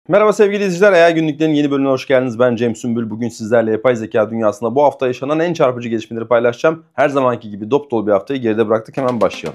Merhaba sevgili izleyiciler, AI Günlüklerin yeni bölümüne hoş geldiniz. Ben Cem Sümbül. Bugün sizlerle yapay zeka dünyasında bu hafta yaşanan en çarpıcı gelişmeleri paylaşacağım. Her zamanki gibi dop dolu bir haftayı geride bıraktık. Hemen başlayalım.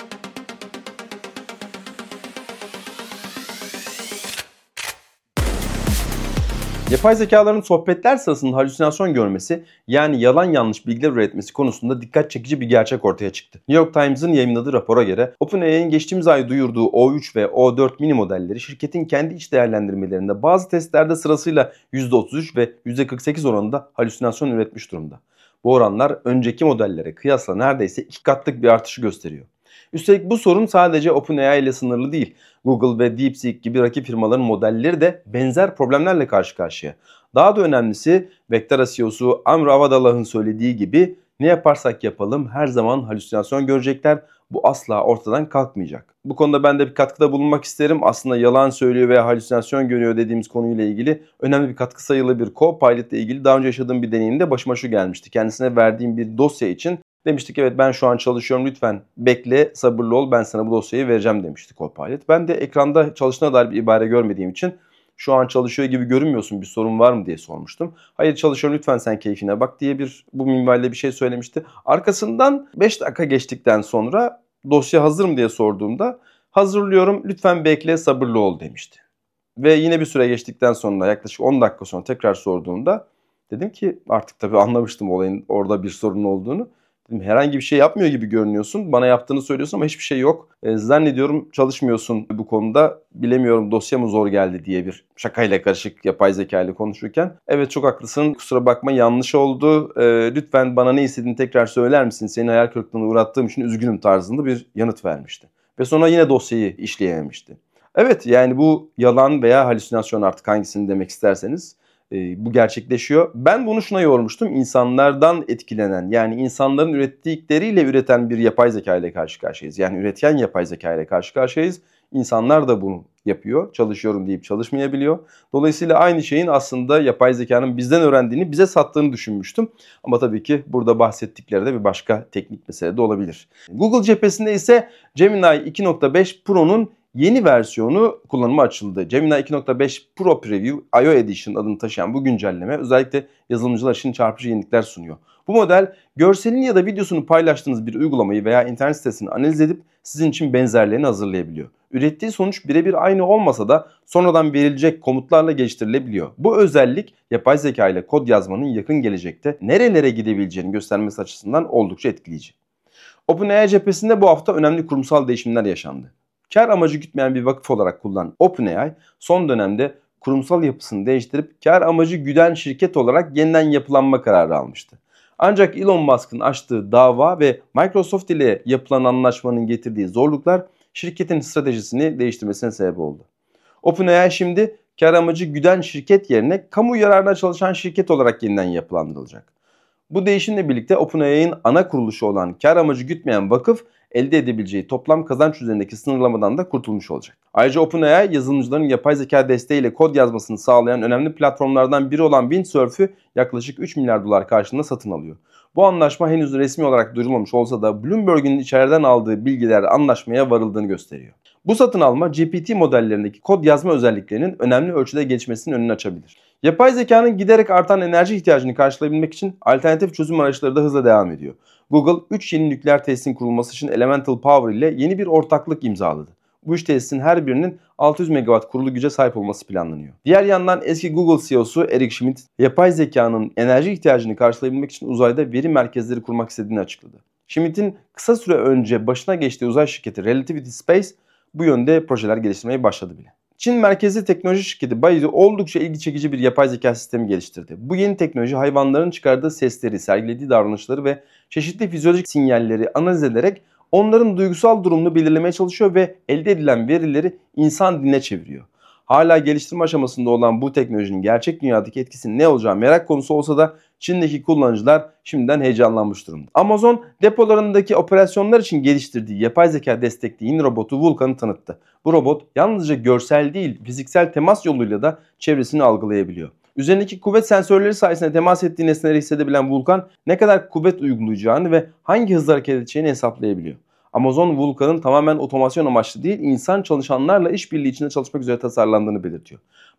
Yapay zekaların sohbetler sırasında halüsinasyon görmesi, yani yalan yanlış bilgiler üretmesi konusunda dikkat çekici bir gerçek ortaya çıktı. New York Times'ın yayınladığı rapora göre OpenAI'nin geçtiğimiz ay duyurduğu O3 ve O4 mini modelleri şirketin kendi iç değerlendirmelerinde bazı testlerde sırasıyla %33 ve %48 oranında halüsinasyon üretmiş durumda. Bu oranlar önceki modellere kıyasla neredeyse 2 katlık bir artışı gösteriyor. Üstelik bu sorun sadece OpenAI ile sınırlı değil. Google ve DeepSeek gibi rakip firmaların modelleri de benzer problemlerle karşı karşıya. Daha da önemlisi, Vectara CEO'su Amr Avadalah'ın söylediği gibi ne yaparsak yapalım her zaman halüsinasyon görecekler. Bu asla ortadan kalkmayacak. Bu konuda ben de bir katkıda bulunmak isterim. Aslında yalan söylüyor veya halüsinasyon görüyor dediğimiz konuyla ilgili önemli bir katkı sayılı bir Copilot ile ilgili daha önce yaşadığım bir deneyimde başıma şu gelmişti. Kendisine verdiğim bir dosya için demiştik evet ben şu an çalışıyorum, lütfen bekle, sabırlı ol, ben sana bu dosyayı vereceğim demişti Copilot. Ben de ekranda çalıştığına dair bir ibare görmediğim için şu an çalışıyor gibi görünmüyorsun, bir sorun var mı diye sormuştum. Hayır çalışıyorum, lütfen sen keyfine bak diye bu minvalde bir şey söylemişti. Arkasından 5 dakika geçtikten sonra dosya hazır mı diye sorduğumda hazırlıyorum, lütfen bekle, sabırlı ol demişti. Ve yine bir süre geçtikten sonra yaklaşık 10 dakika sonra tekrar sorduğumda dedim ki artık tabii anlamıştım olayın orada bir sorun olduğunu. Herhangi bir şey yapmıyor gibi görünüyorsun. Bana yaptığını söylüyorsun ama hiçbir şey yok. Zannediyorum çalışmıyorsun bu konuda. Bilemiyorum, dosya mı zor geldi diye bir şakayla karışık yapay zeka ile konuşurken. Evet çok haklısın, kusura bakma, yanlış oldu. Lütfen bana ne istediğini tekrar söyler misin? Seni hayal kırıklığına uğrattığım için üzgünüm tarzında bir yanıt vermişti. Ve sonra yine dosyayı işleyememişti. Evet, yani bu yalan veya halüsinasyon, artık hangisini demek isterseniz, bu gerçekleşiyor. Ben bunu şuna yormuştum. İnsanlardan etkilenen, yani insanların ürettikleriyle üreten bir yapay zeka ile karşı karşıyayız. Yani üretken yapay zeka ile karşı karşıyayız. İnsanlar da bunu yapıyor. Çalışıyorum deyip çalışmayabiliyor. Dolayısıyla aynı şeyin aslında yapay zekanın bizden öğrendiğini, bize sattığını düşünmüştüm. Ama tabii ki burada bahsettikleri de bir başka teknik mesele de olabilir. Google cephesinde ise Gemini 2.5 Pro'nun yeni versiyonu kullanıma açıldı. Gemini 2.5 Pro Preview I/O Edition adını taşıyan bu güncelleme özellikle yazılımcılar için çarpıcı yenilikler sunuyor. Bu model görselini ya da videosunu paylaştığınız bir uygulamayı veya internet sitesini analiz edip sizin için benzerlerini hazırlayabiliyor. Ürettiği sonuç birebir aynı olmasa da sonradan verilecek komutlarla geliştirilebiliyor. Bu özellik yapay zeka ile kod yazmanın yakın gelecekte nerelere gidebileceğini göstermesi açısından oldukça etkileyici. OpenAI cephesinde bu hafta önemli kurumsal değişimler yaşandı. Kar amacı gütmeyen bir vakıf olarak kullanılan OpenAI son dönemde kurumsal yapısını değiştirip kar amacı güden şirket olarak yeniden yapılanma kararı almıştı. Ancak Elon Musk'ın açtığı dava ve Microsoft ile yapılan anlaşmanın getirdiği zorluklar şirketin stratejisini değiştirmesine sebep oldu. OpenAI şimdi kar amacı güden şirket yerine kamu yararına çalışan şirket olarak yeniden yapılandırılacak. Bu değişimle birlikte OpenAI'nin ana kuruluşu olan kar amacı gütmeyen vakıf elde edebileceği toplam kazanç üzerindeki sınırlamadan da kurtulmuş olacak. Ayrıca OpenAI yazılımcıların yapay zeka desteğiyle kod yazmasını sağlayan önemli platformlardan biri olan Windsurf'ü yaklaşık 3 milyar dolar karşılığında satın alıyor. Bu anlaşma henüz resmi olarak duyurulmamış olsa da Bloomberg'in içeriden aldığı bilgiler anlaşmaya varıldığını gösteriyor. Bu satın alma GPT modellerindeki kod yazma özelliklerinin önemli ölçüde gelişmesinin önünü açabilir. Yapay zekanın giderek artan enerji ihtiyacını karşılayabilmek için alternatif çözüm araçları da hızla devam ediyor. Google 3 yeni nükleer tesisin kurulması için Elemental Power ile yeni bir ortaklık imzaladı. Bu 3 tesisin her birinin 600 MW kurulu güce sahip olması planlanıyor. Diğer yandan eski Google CEO'su Eric Schmidt, yapay zekanın enerji ihtiyacını karşılayabilmek için uzayda veri merkezleri kurmak istediğini açıkladı. Schmidt'in kısa süre önce başına geçtiği uzay şirketi Relativity Space bu yönde projeler geliştirmeye başladı bile. Çin merkezli teknoloji şirketi Baidu oldukça ilgi çekici bir yapay zeka sistemi geliştirdi. Bu yeni teknoloji hayvanların çıkardığı sesleri, sergilediği davranışları ve çeşitli fizyolojik sinyalleri analiz ederek onların duygusal durumunu belirlemeye çalışıyor ve elde edilen verileri insan diline çeviriyor. Hala geliştirme aşamasında olan bu teknolojinin gerçek dünyadaki etkisinin ne olacağı merak konusu olsa da Çin'deki kullanıcılar şimdiden heyecanlanmış durumda. Amazon depolarındaki operasyonlar için geliştirdiği yapay zeka destekli yeni robotu Vulkan'ı tanıttı. Bu robot yalnızca görsel değil, fiziksel temas yoluyla da çevresini algılayabiliyor. Üzerindeki kuvvet sensörleri sayesinde temas ettiği nesneleri hissedebilen Vulkan ne kadar kuvvet uygulayacağını ve hangi hızla hareket edeceğini hesaplayabiliyor. Amazon Vulkan'ın tamamen otomasyon amaçlı değil, insan çalışanlarla işbirliği içinde çalışmak üzere tasarlandığını belirtiyor.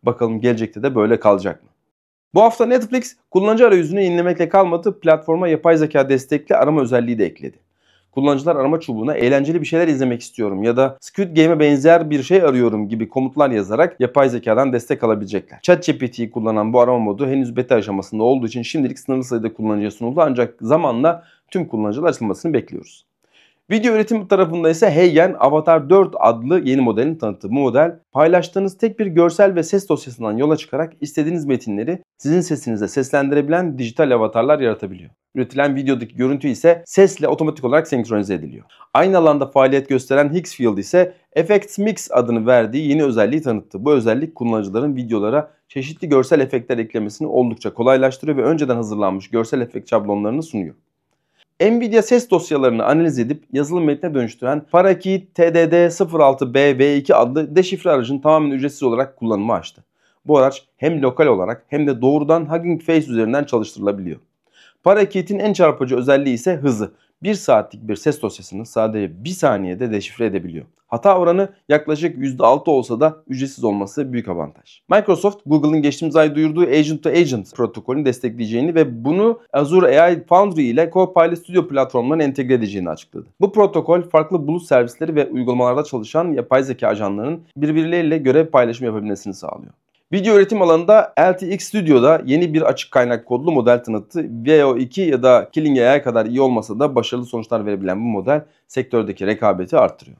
Bakalım gelecekte de böyle kalacak mı? Bu hafta Netflix kullanıcı arayüzünü yenilemekle kalmadı, platforma yapay zeka destekli arama özelliği de ekledi. Kullanıcılar arama çubuğuna eğlenceli bir şeyler izlemek istiyorum ya da Squid Game'e benzer bir şey arıyorum gibi komutlar yazarak yapay zekadan destek alabilecekler. ChatGPT'yi kullanan bu arama modu henüz beta aşamasında olduğu için şimdilik sınırlı sayıda kullanıcıya sunuldu, ancak zamanla tüm kullanıcılar açılmasını bekliyoruz. Video üretimi tarafında ise Heygen Avatar 4 adlı yeni modelini tanıttı. Bu model paylaştığınız tek bir görsel ve ses dosyasından yola çıkarak istediğiniz metinleri sizin sesinizle seslendirebilen dijital avatarlar yaratabiliyor. Üretilen videodaki görüntü ise sesle otomatik olarak senkronize ediliyor. Aynı alanda faaliyet gösteren Hixfield ise Effects Mix adını verdiği yeni özelliği tanıttı. Bu özellik kullanıcıların videolara çeşitli görsel efektler eklemesini oldukça kolaylaştırıyor ve önceden hazırlanmış görsel efekt şablonlarını sunuyor. Nvidia ses dosyalarını analiz edip yazılım metnine dönüştüren Parakeet TDD06B-V2 adlı deşifre aracını tamamen ücretsiz olarak kullanıma açtı. Bu araç hem lokal olarak hem de doğrudan Hugging Face üzerinden çalıştırılabiliyor. Parakeet'in en çarpıcı özelliği ise hızı. 1 saatlik bir ses dosyasını sadece 1 saniyede deşifre edebiliyor. Hata oranı yaklaşık %6 olsa da ücretsiz olması büyük avantaj. Microsoft, Google'ın geçtiğimiz ay duyurduğu Agent to Agent protokolünü destekleyeceğini ve bunu Azure AI Foundry ile Copilot Studio platformlarına entegre edeceğini açıkladı. Bu protokol farklı bulut servisleri ve uygulamalarda çalışan yapay zeka ajanlarının birbirleriyle görev paylaşımı yapabilmesini sağlıyor. Video üretim alanında LTX Studio'da yeni bir açık kaynak kodlu model tanıttı. VO2 ya da Killing AI kadar iyi olmasa da başarılı sonuçlar verebilen bu model sektördeki rekabeti arttırıyor.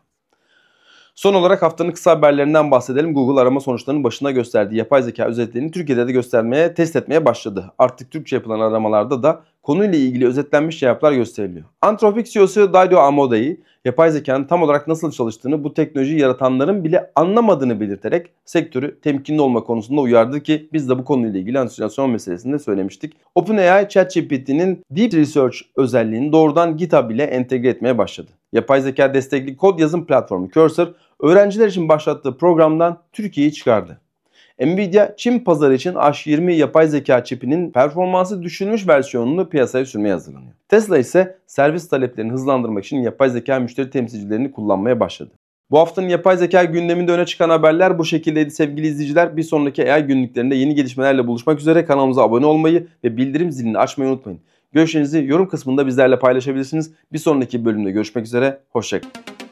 Son olarak haftanın kısa haberlerinden bahsedelim. Google arama sonuçlarının başına gösterdiği yapay zeka özetlerini Türkiye'de de test etmeye başladı. Artık Türkçe yapılan aramalarda da konuyla ilgili özetlenmiş cevaplar gösteriliyor. Anthropic CEO'su Dario Amodei, yapay zekanın tam olarak nasıl çalıştığını bu teknolojiyi yaratanların bile anlamadığını belirterek sektörü temkinli olma konusunda uyardı ki biz de bu konuyla ilgili halüsinasyon meselesinde söylemiştik. OpenAI, ChatGPT'nin Deep Research özelliğini doğrudan GitHub ile entegre etmeye başladı. Yapay zeka destekli kod yazım platformu Cursor, öğrenciler için başlattığı programdan Türkiye'yi çıkardı. Nvidia, Çin pazarı için H20 yapay zeka çipinin performansı düşürülmüş versiyonunu piyasaya sürmeye hazırlanıyor. Tesla ise servis taleplerini hızlandırmak için yapay zeka müşteri temsilcilerini kullanmaya başladı. Bu haftanın yapay zeka gündeminde öne çıkan haberler bu şekildeydi sevgili izleyiciler. Bir sonraki AI günlüklerinde yeni gelişmelerle buluşmak üzere. Kanalımıza abone olmayı ve bildirim zilini açmayı unutmayın. Görüşlerinizi yorum kısmında bizlerle paylaşabilirsiniz. Bir sonraki bölümde görüşmek üzere. Hoşça kalın.